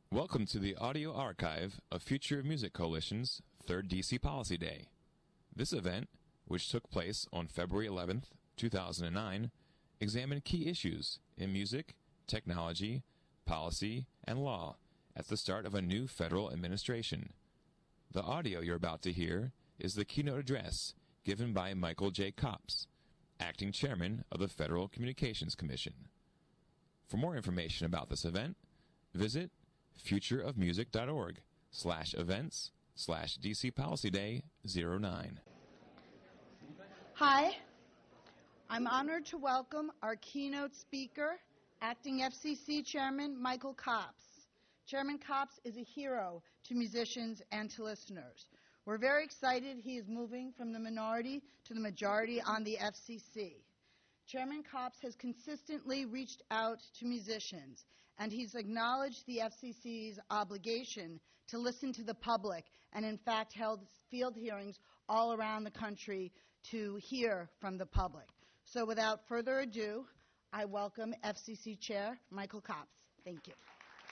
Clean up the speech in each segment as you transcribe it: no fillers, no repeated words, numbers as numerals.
Welcome to the audio archive of Future of Music Coalition's 3rd DC Policy Day. This event, which took place on February 11th, 2009, examined key issues in music, technology, policy, and law at the start of a new federal administration. The audio you're about to hear is the keynote address given by Michael J. Copps, acting chairman of the Federal Communications Commission. For more information about this event, visit futureofmusic.org/events/DC Policy Day 09. Hi, I'm honored to welcome our keynote speaker, Acting FCC Chairman Michael Copps. Chairman Copps is a hero to musicians and to listeners. We're very excited he is moving from the minority to the majority on the FCC. Chairman Copps has consistently reached out to musicians, and he's acknowledged the FCC's obligation to listen to the public and, in fact, held field hearings all around the country to hear from the public. So without further ado, I welcome FCC Chair Michael Copps. Thank you.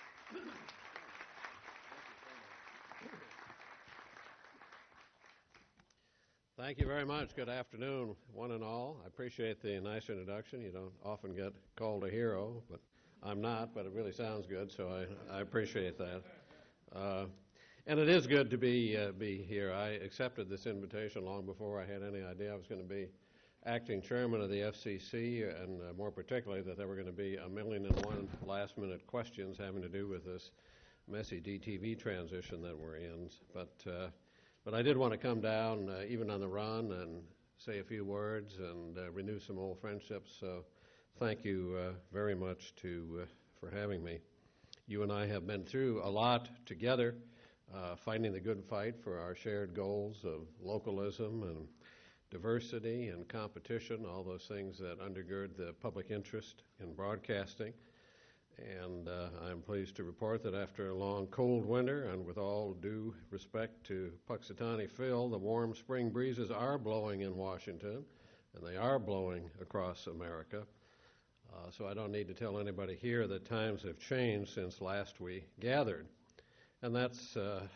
Thank you very much. Good afternoon, one and all. I appreciate the nice introduction. You don't often get called a hero, but I'm not, but it really sounds good, so I appreciate that. And it is good to be here. I accepted this invitation long before I had any idea I was going to be acting chairman of the FCC, and more particularly that there were going to be 1,000,001 last-minute questions having to do with this messy DTV transition that we're in. But I did want to come down, even on the run, and say a few words and renew some old friendships. So thank you very much for having me. You and I have been through a lot together, fighting the good fight for our shared goals of localism and diversity and competition, all those things that undergird the public interest in broadcasting. And I'm pleased to report that after a long cold winter, and with all due respect to Puxatawny Phil, the warm spring breezes are blowing in Washington, and they are blowing across America. So I don't need to tell anybody here that times have changed since last we gathered. And that's, the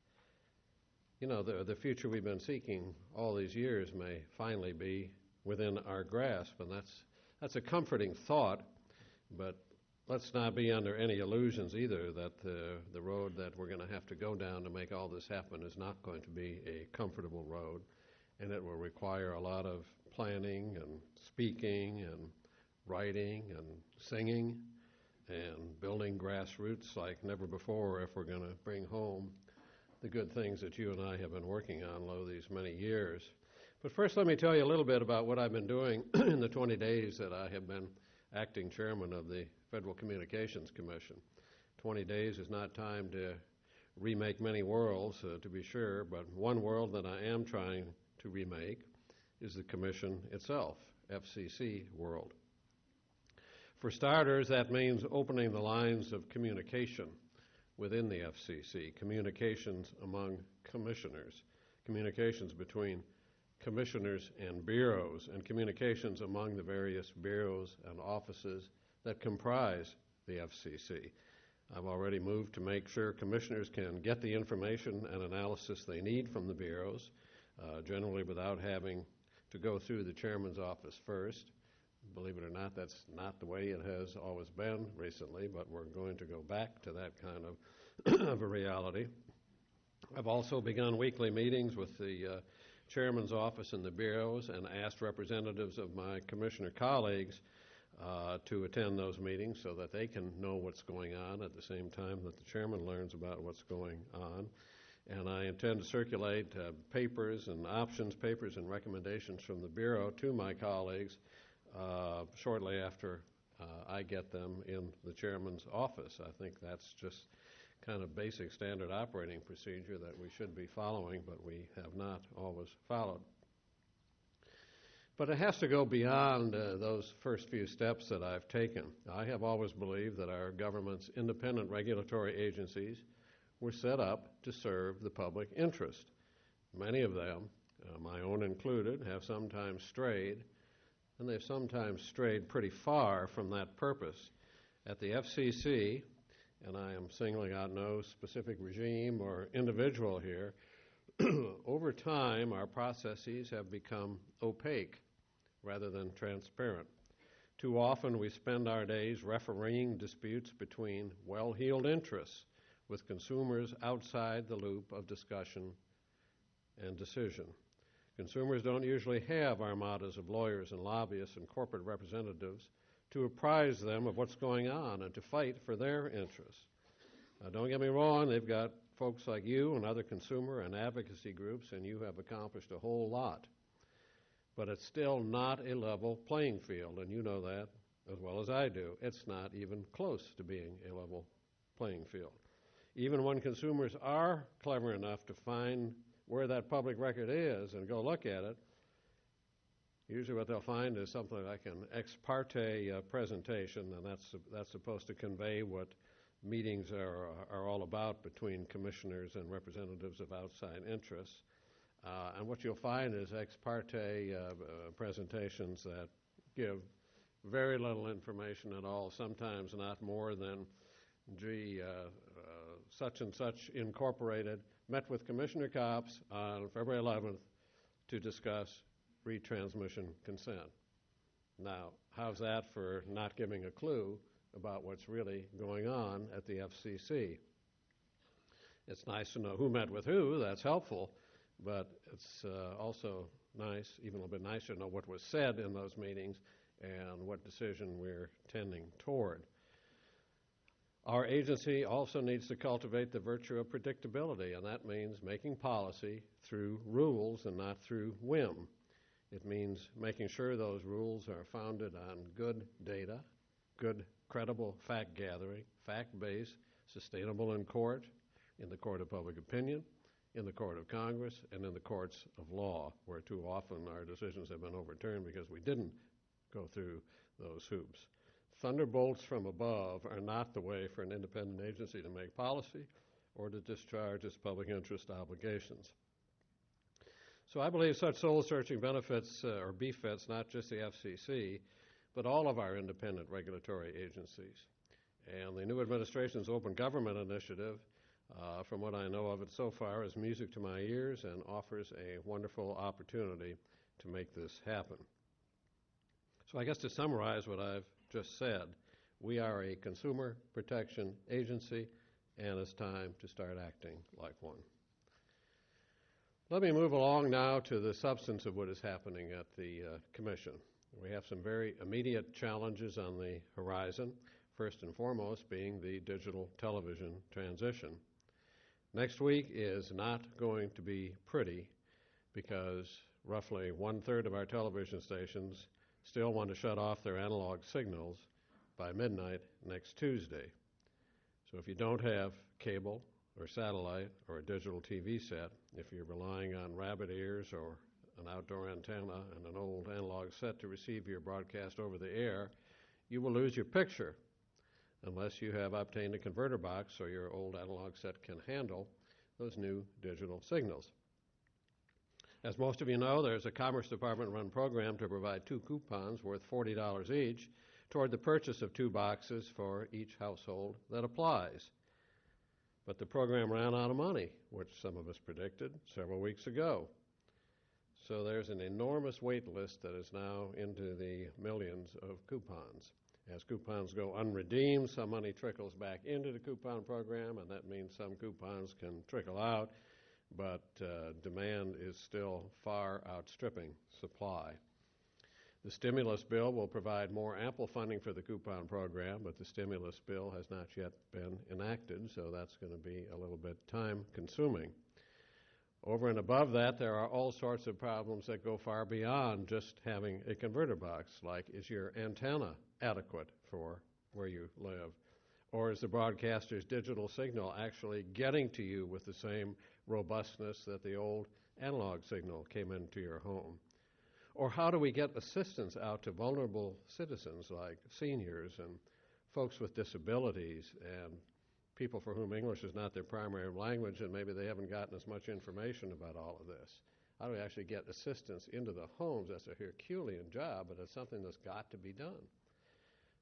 future we've been seeking all these years may finally be within our grasp. And that's a comforting thought, but let's not be under any illusions either that the road that we're going to have to go down to make all this happen is not going to be a comfortable road, and it will require a lot of planning and speaking and writing and singing and building grassroots like never before if we're going to bring home the good things that you and I have been working on these many years. But first let me tell you a little bit about what I've been doing in the 20 days that I have been acting chairman of the Federal Communications Commission. 20 days is not time to remake many worlds, to be sure, but one world that I am trying to remake is the Commission itself, FCC world. For starters, that means opening the lines of communication within the FCC, communications among commissioners, communications between commissioners and bureaus, and communications among the various bureaus and offices that comprise the FCC. I've already moved to make sure commissioners can get the information and analysis they need from the bureaus, generally without having to go through the chairman's office first. Believe it or not, that's not the way it has always been recently, but we're going to go back to that kind of of a reality. I've also begun weekly meetings with the chairman's office and the bureaus and asked representatives of my commissioner colleagues to attend those meetings so that they can know what's going on at the same time that the chairman learns about what's going on. And I intend to circulate papers and options papers and recommendations from the bureau to my colleagues shortly after I get them in the chairman's office. I think that's just kind of basic standard operating procedure that we should be following, but we have not always followed. But it has to go beyond those first few steps that I've taken. I have always believed that our government's independent regulatory agencies were set up to serve the public interest. Many of them, my own included, have sometimes strayed, and they've sometimes strayed pretty far from that purpose. At the FCC, and I am singling out no specific regime or individual here, over time our processes have become opaque rather than transparent. Too often we spend our days refereeing disputes between well-heeled interests with consumers outside the loop of discussion and decision. Consumers don't usually have armadas of lawyers and lobbyists and corporate representatives to apprise them of what's going on and to fight for their interests. Now, don't get me wrong, they've got folks like you and other consumer and advocacy groups, and you have accomplished a whole lot. But it's still not a level playing field, and you know that as well as I do. It's not even close to being a level playing field. Even when consumers are clever enough to find where that public record is and go look at it, usually what they'll find is something like an ex parte presentation, and that's supposed to convey what meetings are all about between commissioners and representatives of outside interests. And what you'll find is ex parte presentations that give very little information at all, sometimes not more than, such and such incorporated met with Commissioner Copps on February 11th to discuss retransmission consent. Now, how's that for not giving a clue about what's really going on at the FCC? It's nice to know who met with who, that's helpful, but it's also nice, even a little bit nicer, to know what was said in those meetings and what decision we're tending toward. Our agency also needs to cultivate the virtue of predictability, and that means making policy through rules and not through whim. It means making sure those rules are founded on good data, good credible fact gathering, fact-based, sustainable in court, in the court of public opinion, in the court of Congress, and in the courts of law, where too often our decisions have been overturned because we didn't go through those hoops. Thunderbolts from above are not the way for an independent agency to make policy or to discharge its public interest obligations. So I believe such soul-searching benefits or befits not just the FCC, but all of our independent regulatory agencies. And the new administration's Open Government Initiative, from what I know of it so far, is music to my ears and offers a wonderful opportunity to make this happen. So I guess to summarize what I've just said, we are a consumer protection agency, and it's time to start acting like one. Let me move along now to the substance of what is happening at the Commission. We have some very immediate challenges on the horizon, first and foremost being the digital television transition. Next week is not going to be pretty because roughly 1/3 of our television stations still want to shut off their analog signals by midnight next Tuesday. So if you don't have cable or satellite or a digital TV set, if you're relying on rabbit ears or an outdoor antenna and an old analog set to receive your broadcast over the air, you will lose your picture unless you have obtained a converter box so your old analog set can handle those new digital signals. As most of you know, there's a Commerce Department-run program to provide 2 coupons worth $40 each toward the purchase of 2 boxes for each household that applies. But the program ran out of money, which some of us predicted several weeks ago. So there's an enormous wait list that is now into the millions of coupons. As coupons go unredeemed, some money trickles back into the coupon program, and that means some coupons can trickle out, but demand is still far outstripping supply. The stimulus bill will provide more ample funding for the coupon program, but the stimulus bill has not yet been enacted, so that's going to be a little bit time-consuming. Over and above that, there are all sorts of problems that go far beyond just having a converter box, like is your antenna adequate for where you live? Or is the broadcaster's digital signal actually getting to you with the same robustness that the old analog signal came into your home? Or how do we get assistance out to vulnerable citizens like seniors and folks with disabilities and people for whom English is not their primary language and maybe they haven't gotten as much information about all of this? How do we actually get assistance into the homes? That's a Herculean job, but it's something that's got to be done.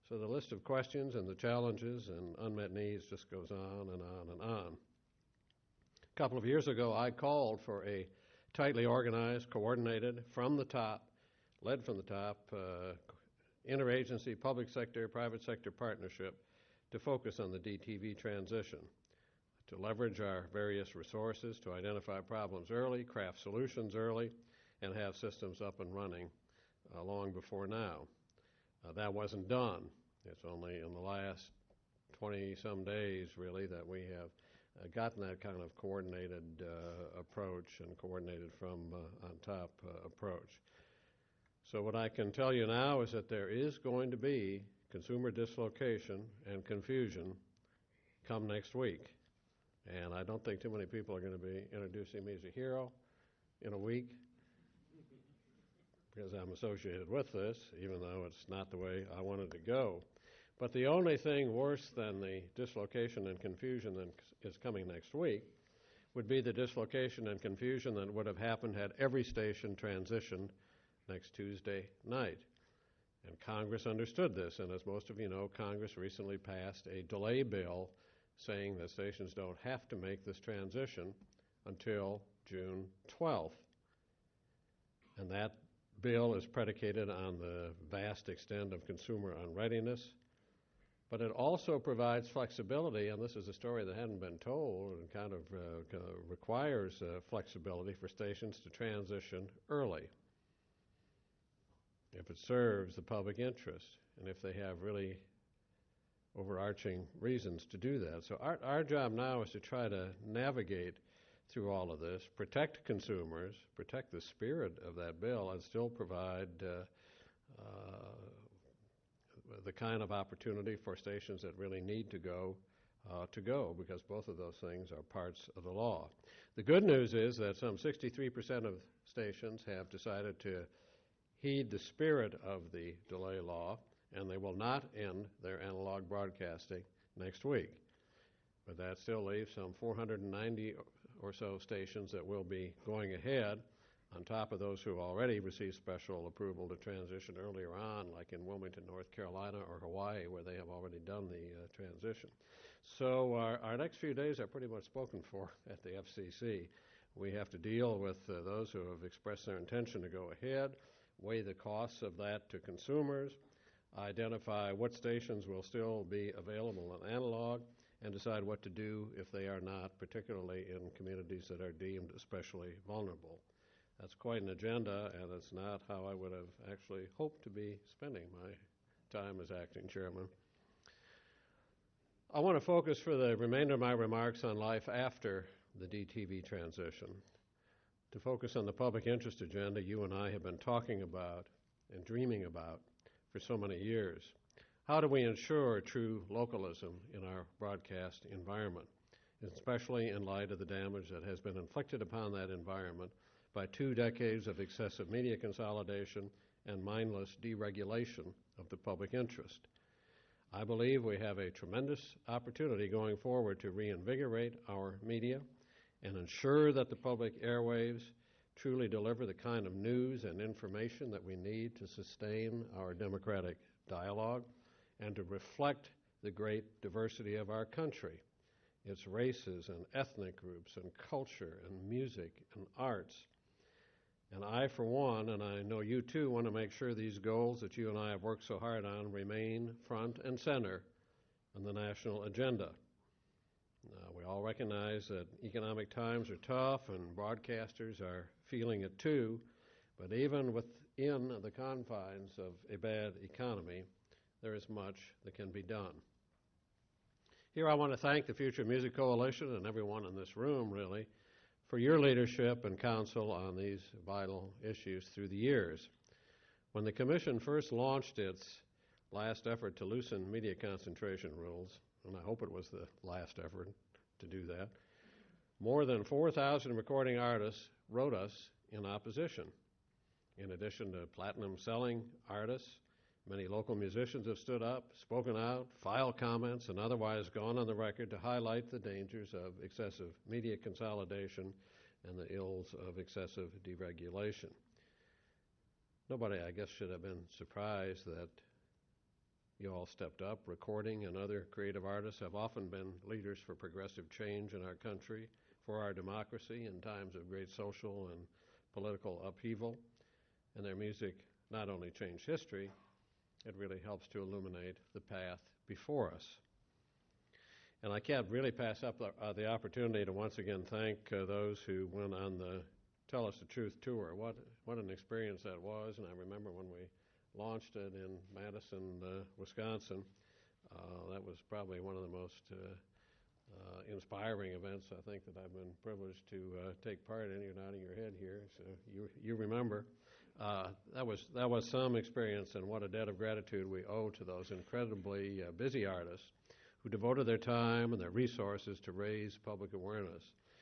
So the list of questions and the challenges and unmet needs just goes on and on and on. A couple of years ago, I called for a tightly organized, coordinated, from the top, led from the top, interagency, public sector, private sector partnership to focus on the DTV transition, to leverage our various resources to identify problems early, craft solutions early, and have systems up and running long before now. That wasn't done. It's only in the last 20-some days, really, that we have gotten that kind of coordinated approach and coordinated from on top approach. So what I can tell you now is that there is going to be consumer dislocation and confusion come next week. And I don't think too many people are going to be introducing me as a hero in a week because I'm associated with this, even though it's not the way I wanted to go. But the only thing worse than the dislocation and confusion that is coming next week would be the dislocation and confusion that would have happened had every station transitioned next Tuesday night. And Congress understood this, and as most of you know, Congress recently passed a delay bill saying that stations don't have to make this transition until June 12th. And that bill is predicated on the vast extent of consumer unreadiness, but it also provides flexibility, and this is a story that hadn't been told, and kind of requires flexibility for stations to transition early if it serves the public interest and if they have really overarching reasons to do that. So our job now is to try to navigate through all of this, protect consumers, protect the spirit of that bill, and still provide the kind of opportunity for stations that really need to go, because both of those things are parts of the law. The good news is that some 63% of stations have decided to heed the spirit of the delay law, and they will not end their analog broadcasting next week. But that still leaves some 490 or so stations that will be going ahead, on top of those who already received special approval to transition earlier on, like in Wilmington, North Carolina, or Hawaii, where they have already done the transition. So our next few days are pretty much spoken for at the FCC. We have to deal with those who have expressed their intention to go ahead, weigh the costs of that to consumers, identify what stations will still be available in analog, and decide what to do if they are not, particularly in communities that are deemed especially vulnerable. That's quite an agenda, and it's not how I would have actually hoped to be spending my time as acting chairman. I want to focus for the remainder of my remarks on life after the DTV transition, to focus on the public interest agenda you and I have been talking about and dreaming about for so many years. How do we ensure true localism in our broadcast environment, especially in light of the damage that has been inflicted upon that environment by 2 decades of excessive media consolidation and mindless deregulation of the public interest? I believe we have a tremendous opportunity going forward to reinvigorate our media and ensure that the public airwaves truly deliver the kind of news and information that we need to sustain our democratic dialogue and to reflect the great diversity of our country, its races and ethnic groups and culture and music and arts. And I, for one, and I know you too, want to make sure these goals that you and I have worked so hard on remain front and center on the national agenda. We all recognize that economic times are tough and broadcasters are feeling it too, but even within the confines of a bad economy, there is much that can be done. Here I want to thank the Future Music Coalition and everyone in this room, really, for your leadership and counsel on these vital issues through the years. When the Commission first launched its last effort to loosen media concentration rules, and I hope it was the last effort to do that, more than 4,000 recording artists wrote us in opposition. In addition to platinum-selling artists, many local musicians have stood up, spoken out, filed comments, and otherwise gone on the record to highlight the dangers of excessive media consolidation and the ills of excessive deregulation. Nobody, I guess, should have been surprised that You all stepped up. Recording and other creative artists have often been leaders for progressive change in our country, for our democracy in times of great social and political upheaval. And their music not only changed history, it really helps to illuminate the path before us. And I can't really pass up the opportunity to once again thank those who went on the Tell Us the Truth tour. What an experience that was, and I remember when we launched it in Madison, Wisconsin. That was probably one of the most inspiring events I think that I've been privileged to take part in. You're nodding your head here, so you remember. That was some experience, and what a debt of gratitude we owe to those incredibly busy artists who devoted their time and their resources to raise public awareness.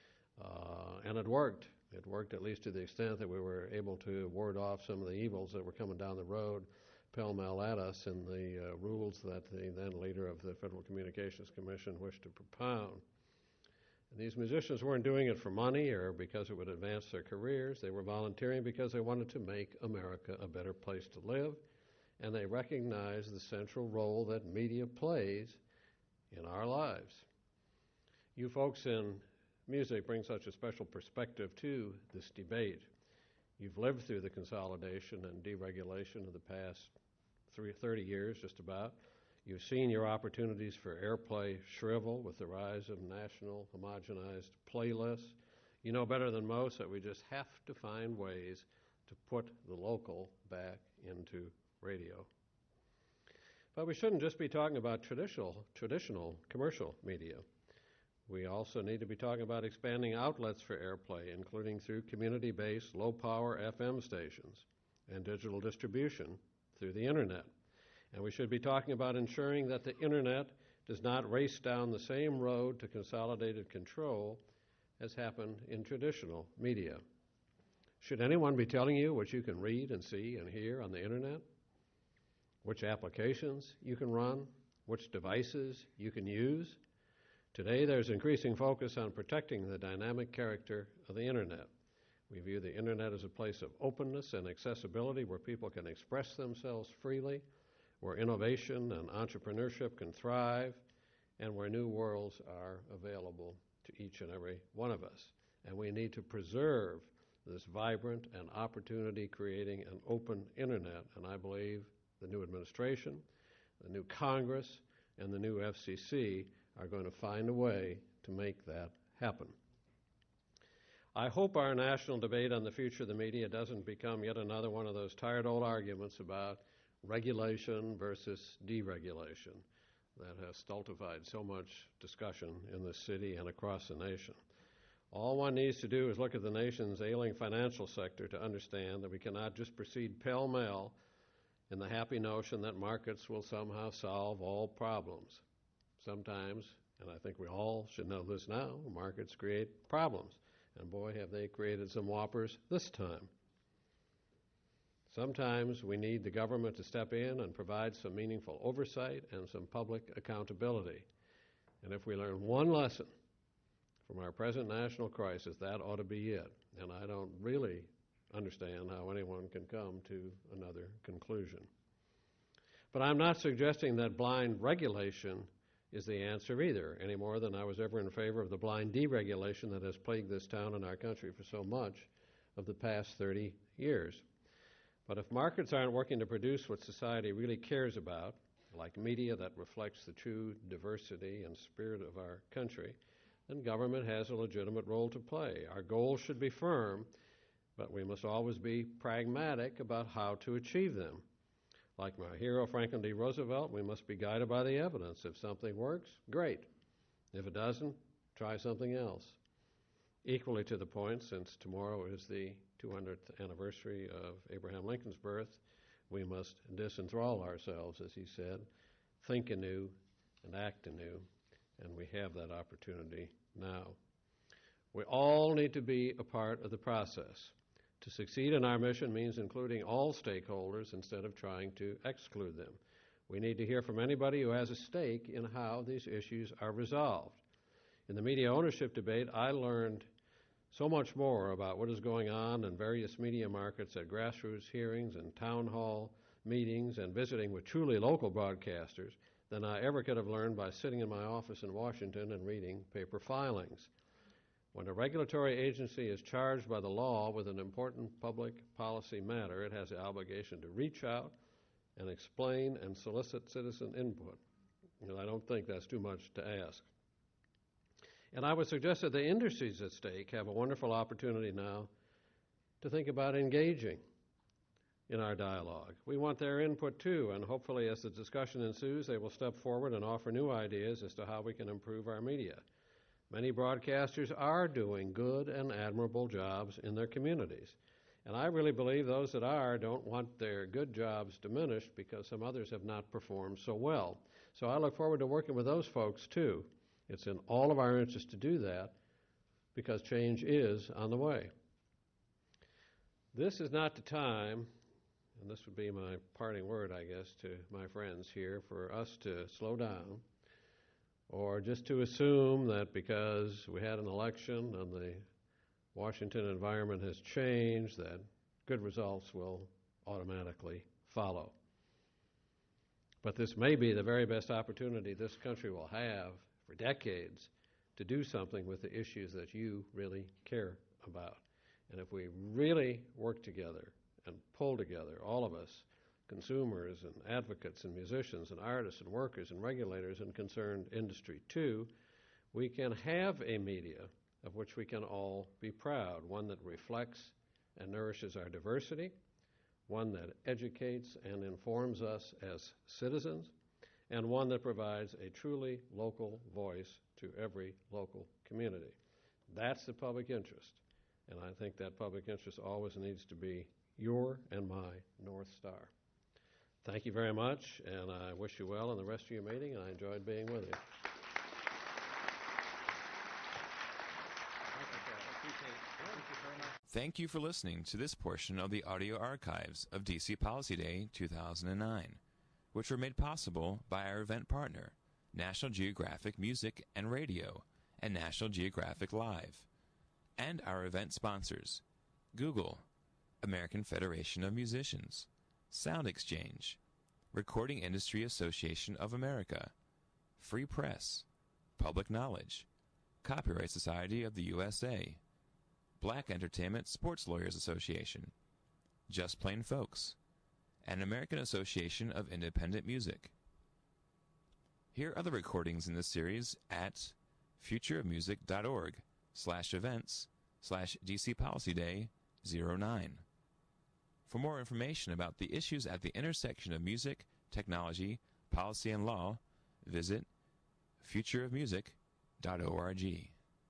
And it worked. It worked at least to the extent that we were able to ward off some of the evils that were coming down the road pell-mell at us in the rules that the then leader of the Federal Communications Commission wished to propound. And these musicians weren't doing it for money or because it would advance their careers. They were volunteering because they wanted to make America a better place to live, and they recognized the central role that media plays in our lives. You folks in music bring such a special perspective to this debate. You've lived through the consolidation and deregulation of the past 30 years, just about. You've seen your opportunities for airplay shrivel with the rise of national homogenized playlists. You know better than most that we just have to find ways to put the local back into radio. But we shouldn't just be talking about traditional commercial media. We also need to be talking about expanding outlets for airplay, including through community-based low-power FM stations and digital distribution through the Internet. And we should be talking about ensuring that the Internet does not race down the same road to consolidated control as happened in traditional media. Should anyone be telling you what you can read and see and hear on the Internet? Which applications you can run? Which devices you can use? Today, there's increasing focus on protecting the dynamic character of the Internet. We view the Internet as a place of openness and accessibility where people can express themselves freely, where innovation and entrepreneurship can thrive, and where new worlds are available to each and every one of us. And we need to preserve this vibrant and opportunity-creating and open Internet, and I believe the new administration, the new Congress, and the new FCC are going to find a way to make that happen. I hope our national debate on the future of the media doesn't become yet another one of those tired old arguments about regulation versus deregulation that has stultified so much discussion in this city and across the nation. All one needs to do is look at the nation's ailing financial sector to understand that we cannot just proceed pell-mell in the happy notion that markets will somehow solve all problems. Sometimes, and I think we all should know this now, markets create problems. And boy, have they created some whoppers this time. Sometimes we need the government to step in and provide some meaningful oversight and some public accountability. And if we learn one lesson from our present national crisis, that ought to be it. And I don't really understand how anyone can come to another conclusion. But I'm not suggesting that blind regulation is the answer either, any more than I was ever in favor of the blind deregulation that has plagued this town and our country for so much of the past 30 years. But if markets aren't working to produce what society really cares about, like media that reflects the true diversity and spirit of our country, then government has a legitimate role to play. Our goals should be firm, but we must always be pragmatic about how to achieve them. Like my hero Franklin D. Roosevelt, we must be guided by the evidence. If something works, great. If it doesn't, try something else. Equally to the point, since tomorrow is the 200th anniversary of Abraham Lincoln's birth, we must disenthrall ourselves, as he said, think anew and act anew, and we have that opportunity now. We all need to be a part of the process. To succeed in our mission means including all stakeholders instead of trying to exclude them. We need to hear from anybody who has a stake in how these issues are resolved. In the media ownership debate, I learned so much more about what is going on in various media markets at grassroots hearings and town hall meetings and visiting with truly local broadcasters than I ever could have learned by sitting in my office in Washington and reading paper filings. When a regulatory agency is charged by the law with an important public policy matter, it has the obligation to reach out and explain and solicit citizen input. And I don't think that's too much to ask. And I would suggest that the industries at stake have a wonderful opportunity now to think about engaging in our dialogue. We want their input too, and hopefully as the discussion ensues, they will step forward and offer new ideas as to how we can improve our media. Many broadcasters are doing good and admirable jobs in their communities. And I really believe those that are don't want their good jobs diminished because some others have not performed so well. So I look forward to working with those folks too. It's in all of our interest to do that because change is on the way. This is not the time, and this would be my parting word, I guess, to my friends here, for us to slow down or just to assume that because we had an election and the Washington environment has changed, that good results will automatically follow. But this may be the very best opportunity this country will have for decades to do something with the issues that you really care about. And if we really work together and pull together, all of us, consumers and advocates and musicians and artists and workers and regulators and concerned industry too, we can have a media of which we can all be proud, one that reflects and nourishes our diversity, one that educates and informs us as citizens, and one that provides a truly local voice to every local community. That's the public interest, and I think that public interest always needs to be your and my North Star. Thank you very much, and I wish you well in the rest of your meeting, and I enjoyed being with you. Thank you for listening to this portion of the audio archives of DC Policy Day 2009, which were made possible by our event partner, National Geographic Music and Radio and National Geographic Live, and our event sponsors, Google, American Federation of Musicians, Sound Exchange, Recording Industry Association of America, Free Press, Public Knowledge, Copyright Society of the USA, Black Entertainment Sports Lawyers Association, Just Plain Folks, and American Association of Independent Music. Hear other recordings in this series at futureofmusic.org/events/DC Policy Day 09. For more information about the issues at the intersection of music, technology, policy, and law, visit futureofmusic.org.